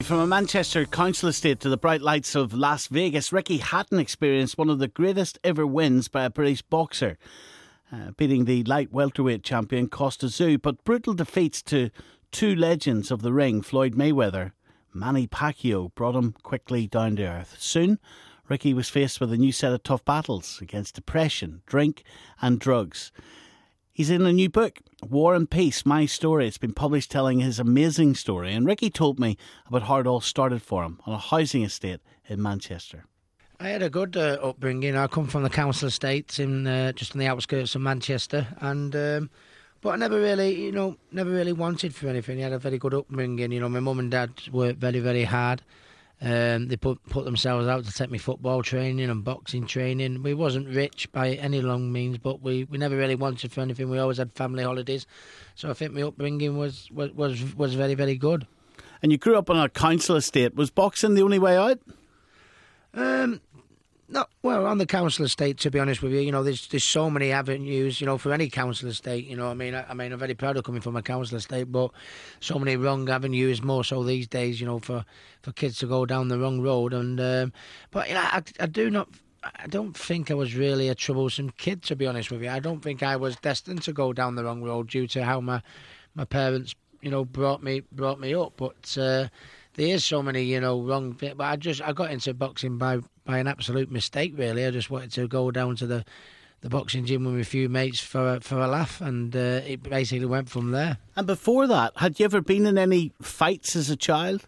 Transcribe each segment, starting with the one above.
From a Manchester council estate to the bright lights of Las Vegas, Ricky Hatton experienced one of the greatest ever wins by a British boxer, beating the light welterweight champion Costa Tszyu. But brutal defeats to two legends of the ring, Floyd Mayweather, Manny Pacquiao, brought him quickly down to earth. Soon, Ricky was faced with a new set of tough battles against depression, drink and drugs. He's in a new book, War and Peace, My Story. It's been published telling his amazing story. And Ricky told me about how it all started for him on a housing estate in Manchester. I had a good upbringing. I come from the council estates in just on the outskirts of Manchester, and but I never really wanted for anything. I had a very good upbringing. My mum and dad worked very, very hard. They put themselves out to take me football training and boxing training. We wasn't rich by any long means, but we never really wanted for anything. We always had family holidays, so I think my upbringing was very, very good. And you grew up on a council estate. Was boxing the only way out? No, well, on the council estate, to be honest with you, there's so many avenues, for any council estate. I mean, I'm very proud of coming from a council estate, but so many wrong avenues, more so these days, for kids to go down the wrong road. And but I don't think I was really a troublesome kid, to be honest with you. I don't think I was destined to go down the wrong road due to how my parents, brought me up. But there is so many, wrong bit. But I got into boxing by an absolute mistake, really. I just wanted to go down to the boxing gym with a few mates for a laugh, and it basically went from there. And before that, had you ever been in any fights as a child?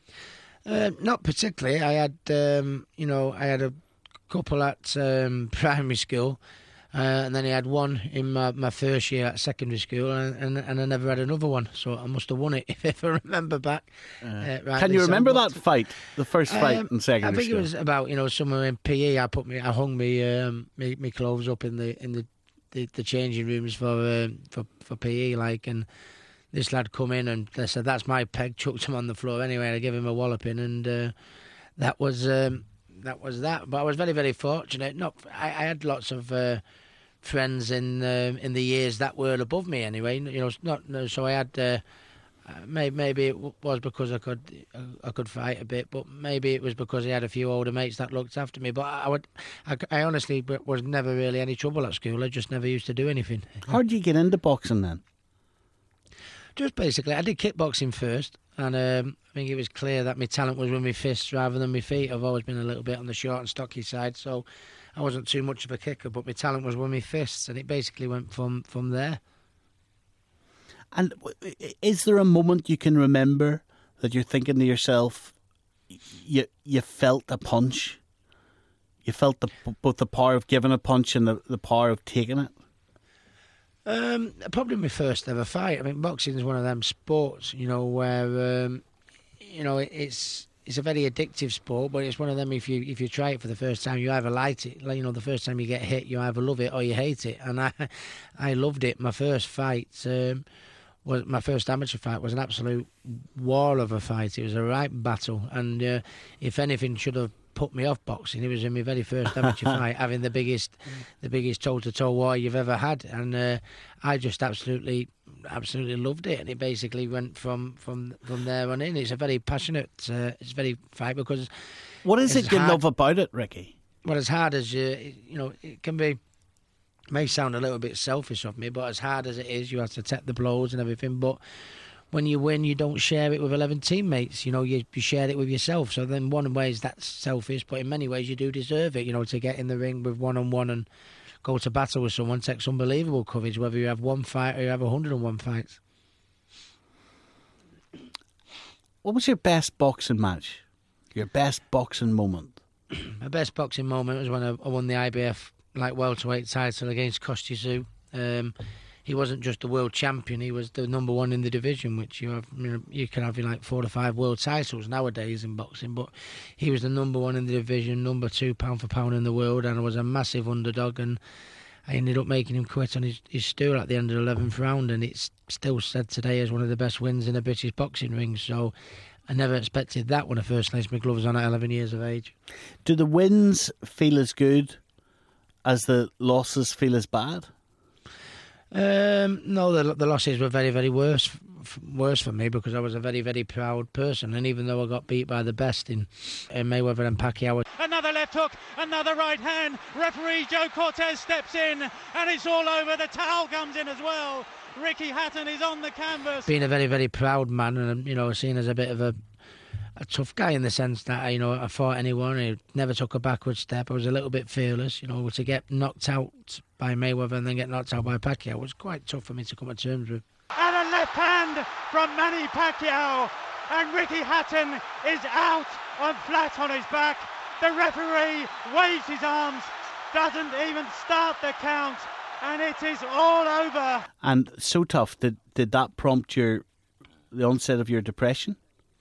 Not particularly. I had, I had a couple at primary school, and then I had one in my first year at secondary school, and I never had another one. So I must have won it if I remember back. Can you remember that fight, the first fight in secondary school? I think it was about somewhere in PE. I hung me clothes up in the changing rooms for PE, and this lad come in and they said that's my peg. Chucked him on the floor anyway. I gave him a walloping, and that was that. But I was very, very fortunate. I had lots of friends in the years that were above me anyway. So I had maybe it was because I could fight a bit, but maybe it was because I had a few older mates that looked after me. But I honestly was never really any trouble at school. I just never used to do anything. How did you get into boxing then? Just basically, I did kickboxing first, and I think it was clear that my talent was with my fists rather than my feet. I've always been a little bit on the short and stocky side, so I wasn't too much of a kicker, but my talent was with my fists, and it basically went from there. And is there a moment you can remember that you're thinking to yourself, you felt a punch? You felt both the power of giving a punch and the power of taking it? Probably my first ever fight. I mean, boxing is one of them sports, where it's a very addictive sport, but it's one of them. If you try it for the first time, you either like it, the first time you get hit, you either love it or you hate it. And I loved it. My first fight was my first amateur fight. Was an absolute war of a fight. It was a right battle, and if anything should have put me off boxing, it was in my very first amateur fight, having the biggest toe-to-toe war you've ever had, and I just absolutely loved it, and it basically went from there on in. It's a very passionate, it's very fight because. What is it you love about it, Ricky? Well, as hard as it can be. May sound a little bit selfish of me, but as hard as it is, you have to take the blows and everything. But when you win, you don't share it with 11 teammates. You share it with yourself. So then, one ways that's selfish, but in many ways you do deserve it. To get in the ring with one-on-one and go to battle with someone takes unbelievable courage. Whether you have one fight or you have 101 fights. What was your best boxing match? Your best boxing moment? My best boxing moment was when I won the IBF welterweight title against Costa Tszyu. He wasn't just the world champion; he was the number one in the division, which you can have 4 or 5 world titles nowadays in boxing. But he was the number one in the division, number 2 pound for pound in the world, and I was a massive underdog. And I ended up making him quit on his stool at the end of the 11th round, and it's still said today as one of the best wins in a British boxing ring. So I never expected that when I first placed my gloves on at 11 years of age. Do the wins feel as good as the losses feel as bad? No, the losses were very, very worse worse for me because I was a very, very proud person. And even though I got beat by the best in Mayweather and Pacquiao. Another left hook, another right hand. Referee Joe Cortez steps in, and it's all over. The towel comes in as well. Ricky Hatton is on the canvas. Being a very, very proud man, and seen as a bit of a tough guy in the sense that I fought anyone. I never took a backward step. I was a little bit fearless. To get knocked out by Mayweather and then get knocked out by Pacquiao was quite tough for me to come to terms with. And a left hand from Manny Pacquiao, and Ricky Hatton is out on flat on his back. The referee waves his arms, doesn't even start the count, and it is all over. And so tough, did that prompt the onset of your depression?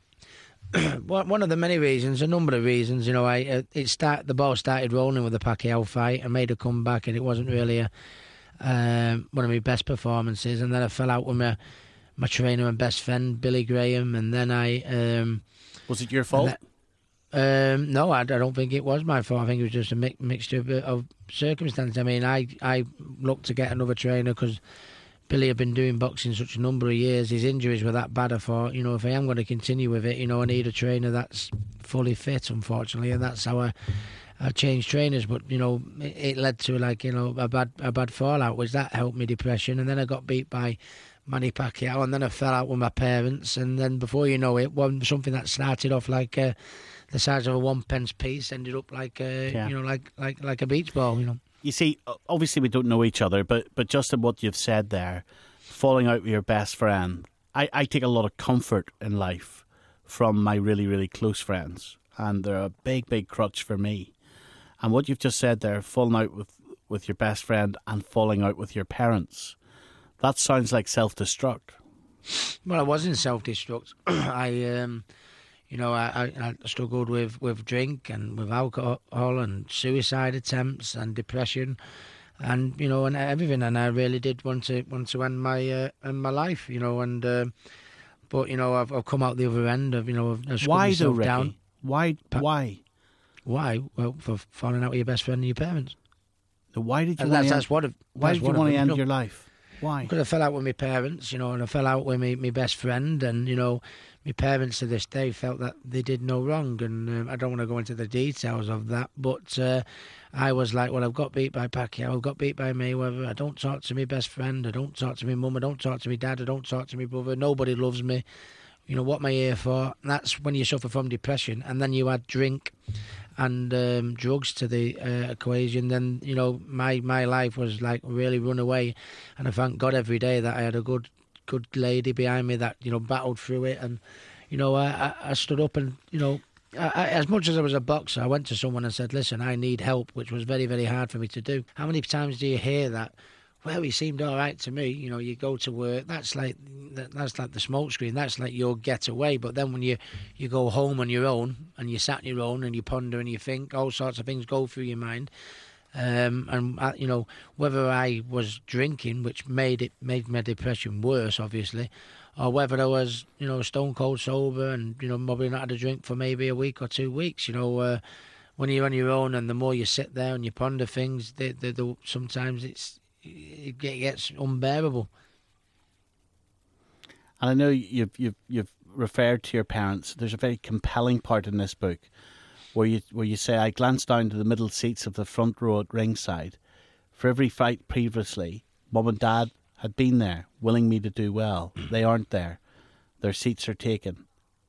One of the many reasons, a number of reasons. The ball started rolling with the Pacquiao fight. I made a comeback, and it wasn't really one of my best performances. And then I fell out with my trainer and best friend, Billy Graham. And then Was it your fault? No, I don't think it was my fault. I think it was just a mixture of circumstances. I mean, I looked to get another trainer because Billy had been doing boxing such a number of years. His injuries were that bad. I thought, if I am going to continue with it, I need a trainer that's fully fit, unfortunately, and that's how I changed trainers. But it led to a bad fallout, which that helped me depression. And then I got beat by Manny Pacquiao, and then I fell out with my parents. And then before you know it, something that started off like the size of a 1 pence piece ended up like like a beach ball. You see, obviously we don't know each other, but just in what you've said there, falling out with your best friend, I take a lot of comfort in life from my really, really close friends, and they're a big, big crutch for me. And what you've just said there, falling out with your best friend and falling out with your parents, that sounds like self-destruct. Well, I wasn't self-destruct. I struggled with drink and with alcohol and suicide attempts and depression, and and everything. And I really did want to end my life, but I've come out the other end of I've why though, Ricky? Down. Why? Why? Well, for falling out with your best friend and your parents. So why did you? Why did you want to end your life? Why? Because I fell out with my parents, and I fell out with my best friend, and my parents to this day felt that they did no wrong, and I don't want to go into the details of that, but I was like, well, I've got beat by Pacquiao, I've got beat by Mayweather, I don't talk to my best friend, I don't talk to my mum, I don't talk to my dad, I don't talk to my brother, nobody loves me, what am I here for? And that's when you suffer from depression, and then you add drink and drugs to the equation, then my life was like really run away, and I thank God every day that I had a good lady behind me that battled through it, and I stood up, and as much as I was a boxer, I went to someone and said, listen, I need help, which was very, very hard for me to do. How many times do you hear that? Well, he seemed all right to me. You go to work, that's like the smoke screen, that's like your getaway. But then when you go home on your own, and you sat on your own, and you ponder and you think, all sorts of things go through your mind. Whether I was drinking, which made my depression worse, obviously, or whether I was, stone cold sober and, probably not had a drink for maybe a week or 2 weeks, when you're on your own, and the more you sit there and you ponder things, sometimes it gets unbearable. And I know you've referred to your parents. There's a very compelling part in this book where you say, I glanced down to the middle seats of the front row at ringside. For every fight previously, Mum and Dad had been there, willing me to do well. They aren't there. Their seats are taken.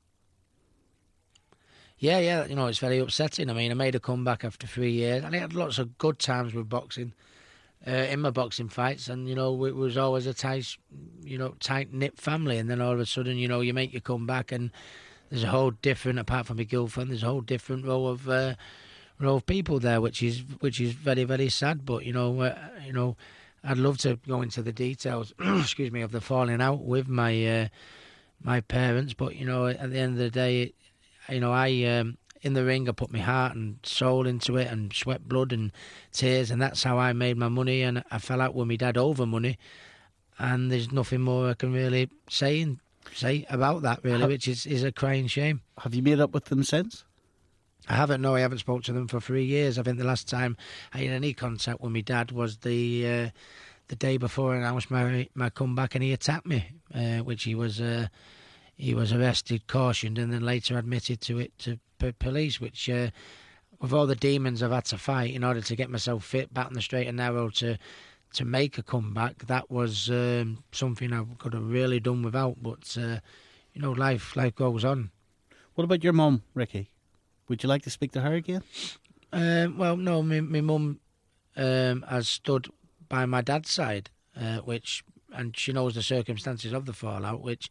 Yeah, it's very upsetting. I mean, I made a comeback after 3 years, and I had lots of good times with boxing, in my boxing fights, and, it was always a tight-knit family, and then all of a sudden, you make your comeback, and there's a whole different, apart from my girlfriend, there's a whole different row of people there, which is very, very sad. But I'd love to go into the details, excuse me, of the falling out with my parents. But at the end of the day, I in the ring, I put my heart and soul into it, and sweat, blood, and tears, and that's how I made my money. And I fell out with my dad over money, and there's nothing more I can really say about that, really, which is a crying shame. Have you made up with them since? I haven't. No, I haven't spoken to them for 3 years. I think the last time I had any contact with my dad was the the day before I announced my comeback, and he attacked me, which he was arrested, cautioned, and then later admitted to it to police, which with all the demons I've had to fight in order to get myself fit, back on the straight and narrow to make a comeback, that was something I could have really done without. But life goes on. What about your mum, Ricky? Would you like to speak to her again? Well, no, my mum has stood by my dad's side, and she knows the circumstances of the fallout, which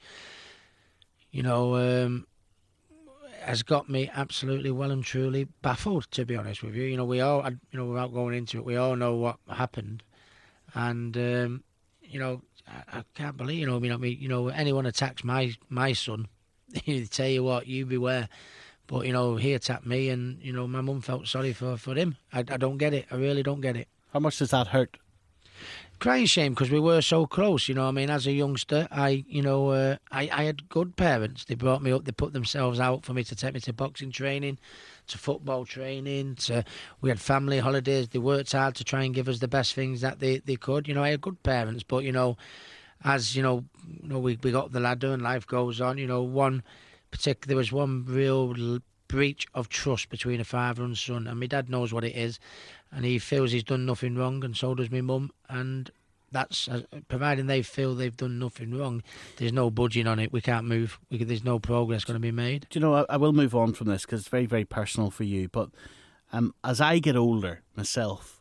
has got me absolutely well and truly baffled, to be honest with you. We all, without going into it, we all know what happened, and I can't believe, anyone attacks my son, they tell you what, you beware. But he attacked me, and my mum felt sorry for him. I don't get it. I really don't get it. How much does that hurt? Crying shame, because we were so close. As a youngster, I had good parents. They brought me up. They put themselves out for me to take me to boxing training, to football training. We had family holidays. They worked hard to try and give us the best things that they could. I had good parents, but as we got up the ladder and life goes on. There was one real breach of trust between a father and son, and my dad knows what it is, and he feels he's done nothing wrong, and so does my mum, and that's providing they feel they've done nothing wrong, there's no budging on it. We can't move. There's no progress going to be made. Do you know, I will move on from this because it's very, very personal for you, but as I get older myself,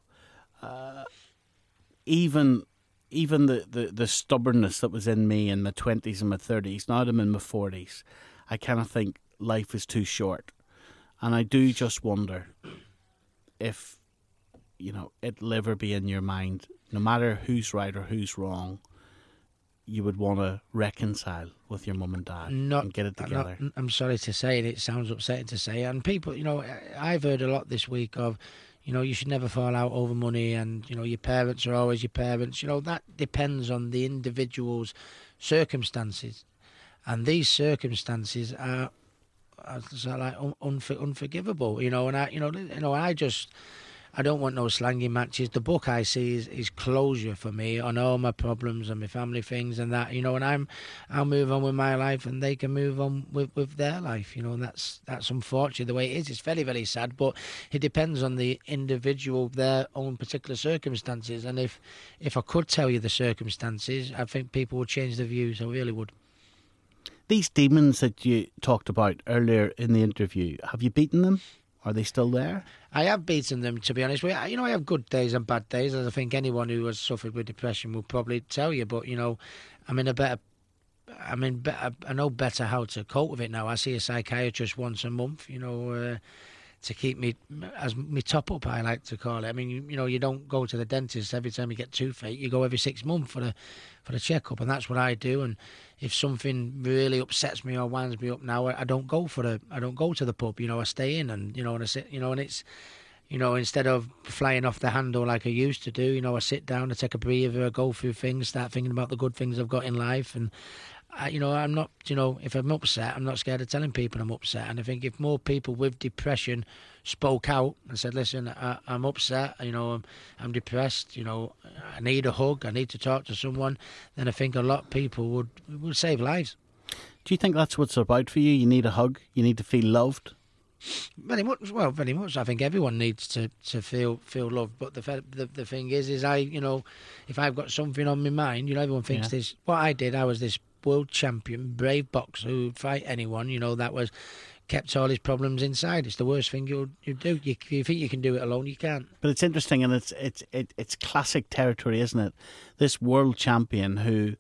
even the stubbornness that was in me in my 20s and my 30s, now that I'm in my 40s, I kind of think life is too short. And I do just wonder if, it'll ever be in your mind, no matter who's right or who's wrong, you would want to reconcile with your mum and dad and get it together. I'm sorry to say it sounds upsetting to say. And people, I've heard a lot this week of, you should never fall out over money, and, your parents are always your parents. That depends on the individual's circumstances. And these circumstances are like unforgivable, and I don't want no slanging matches. The book I see is closure for me on all my problems and my family things and that, and I'll move on with my life, and they can move on with their life, and that's unfortunately the way it is. It's very, very sad, but it depends on the individual, their own particular circumstances. And if I could tell you the circumstances, I think people would change their views. I really would. These demons that you talked about earlier in the interview, have you beaten them? Are they still there? I have beaten them, to be honest. I have good days and bad days, as I think anyone who has suffered with depression will probably tell you. But, I know better how to cope with it now. I see a psychiatrist once a month, to keep me as me top up, I like to call it. You don't go to the dentist every time you get toothache. You go every 6 months for the checkup, and that's what I do. And if something really upsets me or winds me up now, I don't go to the pub. I stay in, and and I sit, and it's, instead of flying off the handle like I used to do, I sit down, I take a breather, I go through things, start thinking about the good things I've got in life, and I'm not, if I'm upset, I'm not scared of telling people I'm upset. And I think if more people with depression spoke out and said, listen, I'm upset, I'm depressed, I need a hug, I need to talk to someone, then I think a lot of people would save lives. Do you think that's what it's about for you? You need a hug? You need to feel loved? Very much. Well, very much. I think everyone needs to feel loved. But the thing is if I've got something on my mind, everyone thinks this. What I did, I was this world champion, brave boxer who would fight anyone, that was kept all his problems inside. It's the worst thing you do. If you think you can do it alone, you can't. But it's interesting, and it's classic territory, isn't it? This world champion who,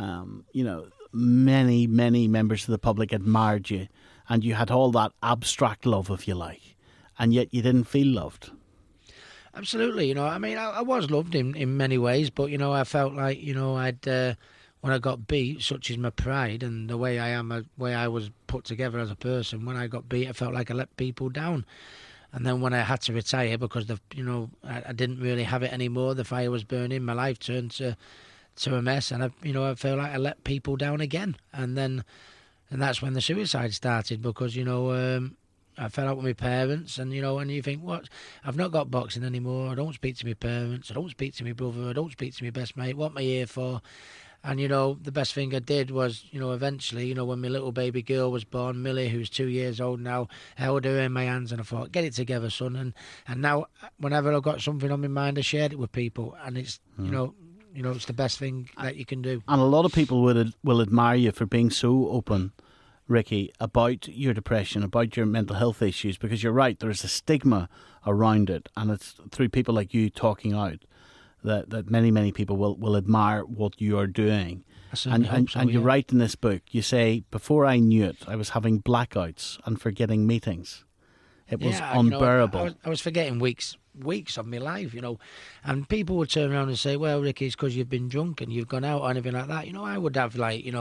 many members of the public admired you, and you had all that abstract love, if you like, and yet you didn't feel loved. Absolutely, I was loved in many ways, but I felt like I'd. When I got beat, such is my pride and the way I am, the way I was put together as a person, when I got beat, I felt like I let people down. And then when I had to retire because I didn't really have it anymore, the fire was burning, my life turned to a mess, and I felt like I let people down again. And that's when the suicide started, because I fell out with my parents, and and you think, what? I've not got boxing anymore. I don't speak to my parents. I don't speak to my brother. I don't speak to my best mate. What am I here for? And the best thing I did was, eventually, when my little baby girl was born, Millie, who's 2 years old now, I held her in my hands and I thought, get it together, son. And now, whenever I've got something on my mind, I shared it with people, and it's it's the best thing that you can do. And a lot of people will admire you for being so open, Ricky, about your depression, about your mental health issues, because you're right, there's a stigma around it, and it's through people like you talking out that many people will admire what you are doing. And you write in this book, you say, before I knew it, I was having blackouts and forgetting meetings. It was unbearable. I was forgetting weeks of my life, and people would turn around and say, well, Ricky, it's because you've been drunk and you've gone out or anything like that. I would have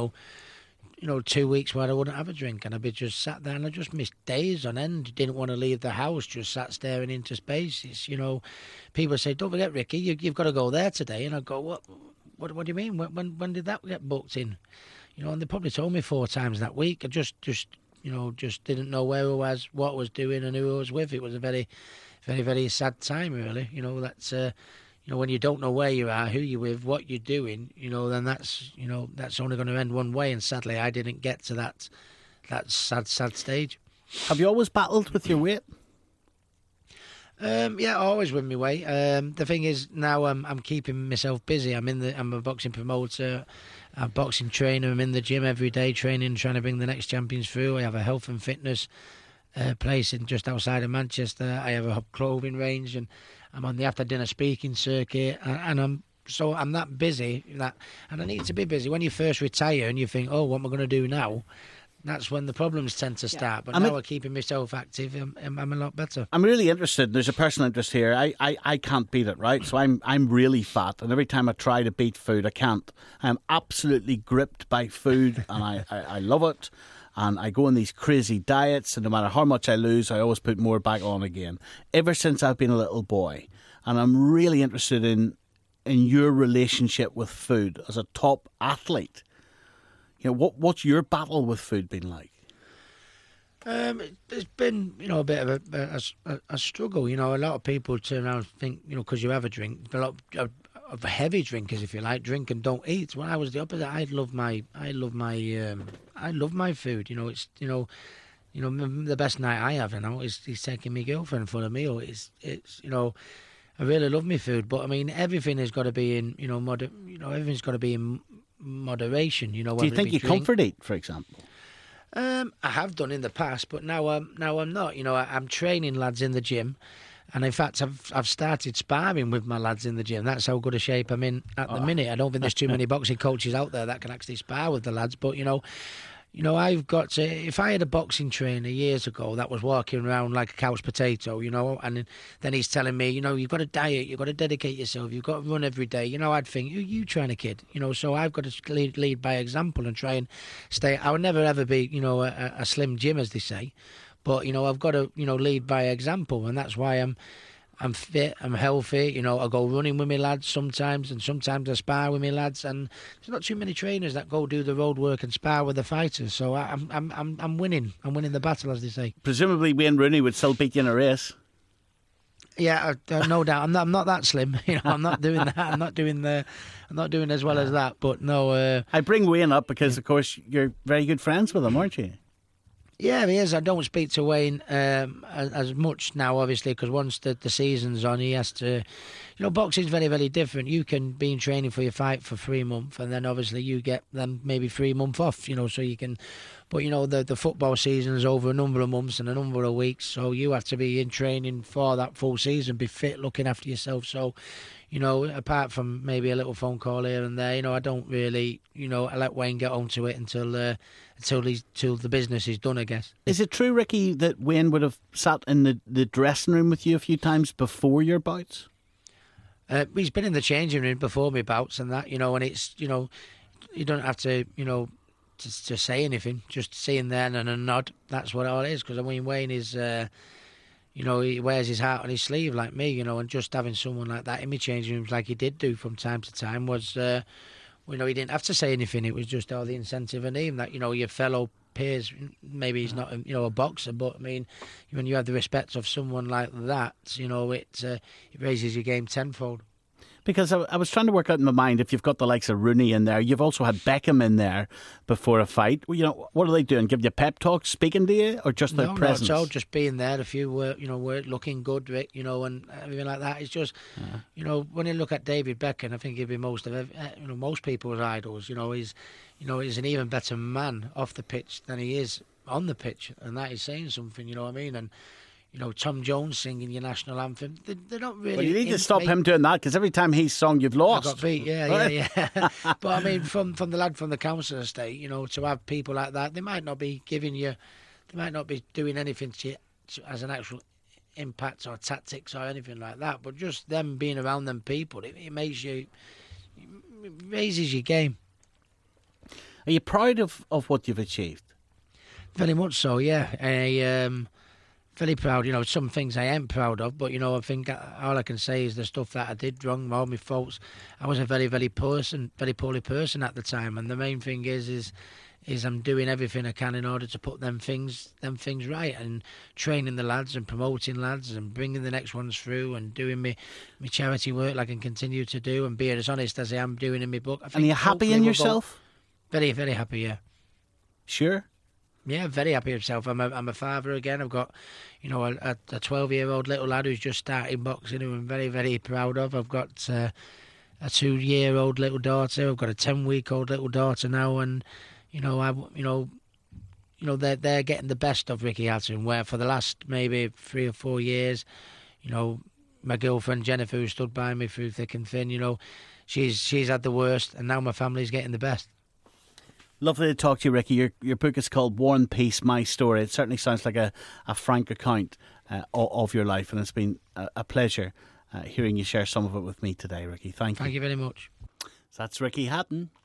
2 weeks where I wouldn't have a drink, and I'd be just sat there, and I just missed days on end. Didn't want to leave the house, just sat staring into space. It's, people say, don't forget, Ricky, you've got to go there today. And I go, what do you mean? When did that get booked in? And they probably told me 4 times that week. I just didn't know where I was, what I was doing, and who I was with. It was a very, very, very sad time, really. That's when you don't know where you are, who you're with, what you're doing, then that's only going to end one way. And sadly, I didn't get to that sad stage. Have you always battled with your weight? Yeah, always with my weight. The thing is, now I'm keeping myself busy. I'm a boxing promoter, a boxing trainer. I'm in the gym every day training, trying to bring the next champions through. I have a health and fitness place just outside of Manchester. I have a clothing range, and I'm on the after dinner speaking circuit, and I'm that busy and I need to be busy. When you first retire and you think, oh, what am I going to do now? That's when the problems tend to start. But now I'm keeping myself active. I'm a lot better. I'm really interested. There's a personal interest here. I can't beat it, right? So I'm really fat, and every time I try to beat food, I can't. I'm absolutely gripped by food, and I love it. And I go on these crazy diets, and no matter how much I lose, I always put more back on again. Ever since I've been a little boy. And I'm really interested in your relationship with food as a top athlete. What's your battle with food been like? It's been, a bit of a struggle. A lot of people turn around and think, because you have a drink, a lot of heavy drinkers, if you like, drink and don't eat. When I was the opposite, I love my food. It's the best night I have is taking my girlfriend for a meal. It's I really love my food, but I mean everything has got to be in everything's got to be in moderation. Do you think you comfort eat, for example? I have done in the past, but now I'm not. I'm training lads in the gym. And in fact, I've started sparring with my lads in the gym. That's how good a shape I'm in at the minute. I don't think there's too many boxing coaches out there that can actually spar with the lads. But I've got to. If I had a boxing trainer years ago that was walking around like a couch potato, and then he's telling me, you've got to diet, you've got to dedicate yourself, you've got to run every day. I'd think, you trying to kid, So I've got to lead by example and try and stay. I would never ever be, a slim Jim, as they say. But, I've got to, lead by example, and that's why I'm fit, I'm healthy. I go running with my lads sometimes, and sometimes I spar with my lads. And there's not too many trainers that go do the road work and spar with the fighters. So I'm winning. I'm winning the battle, as they say. Presumably, Wayne Rooney would still beat you in a race. Yeah, no doubt. I'm not that slim. I'm not doing that. I'm not doing as well as that. But no. I bring Wayne up because, of course, you're very good friends with him, aren't you? Yeah, he is. I don't speak to Wayne as much now, obviously, because once the season's on, he has to... boxing's very, very different. You can be in training for your fight for 3 months, and then obviously you get them maybe 3 months off, so you can... But, the football season is over a number of months and a number of weeks, so you have to be in training for that full season, be fit, looking after yourself. So, apart from maybe a little phone call here and there, I don't really, I let Wayne get onto it until the business is done, I guess. Is it true, Ricky, that Wayne would have sat in the dressing room with you a few times before your bouts? He's been in the changing room before my bouts and that, and it's, you don't have to, to say anything, just seeing there and a nod. That's what it is, because I mean, Wayne is... he wears his heart on his sleeve like me, and just having someone like that in my changing rooms like he did do from time to time was, he didn't have to say anything. It was just all the incentive and him that, your fellow appears. Maybe he's not, a boxer, but I mean, when you have the respect of someone like that, it raises your game tenfold. Because I was trying to work out in my mind, if you've got the likes of Rooney in there, you've also had Beckham in there before a fight. What are they doing? Give you pep talks, speaking to you, or just their presence? No, it's all just being there. If you were, looking good, Rick, and everything like that. It's just, when you look at David Beckham, I think he'd be most people's idols. He's an even better man off the pitch than he is on the pitch, and that is saying something. You know what I mean? And Tom Jones singing your national anthem. They're not really. Well, you need to stop him doing that, because every time he's sung, you've lost. I got beat, yeah. But I mean, from the lad from the council estate, to have people like that, they might not be doing anything to you as an actual impact or tactics or anything like that. But just them being around them people, it raises your game. Are you proud of what you've achieved? Very much so, yeah. Very proud. Some things I am proud of, but I think all I can say is the stuff that I did wrong, all my faults. I was a very, very poorly person at the time, and the main thing is I'm doing everything I can in order to put them things right, and training the lads and promoting lads and bringing the next ones through and doing my charity work like I can continue to do, and being as honest as I am doing in my book. And are you happy in yourself? Very, very happy, yeah. Sure. Yeah, very happy with myself. I'm a father again. I've got, a 12-year-old little lad who's just starting boxing, who I'm very, very proud of. I've got a 2-year-old little daughter. I've got a 10-week-old little daughter now, and they're getting the best of Ricky Hatton. Where for the last maybe 3 or 4 years, my girlfriend Jennifer, who stood by me through thick and thin, she's had the worst, and now my family's getting the best. Lovely to talk to you, Ricky. Your book is called War and Peace, My Story. It certainly sounds like a frank account of your life, and it's been a pleasure hearing you share some of it with me today, Ricky. Thank you. Thank you very much. So that's Ricky Hatton.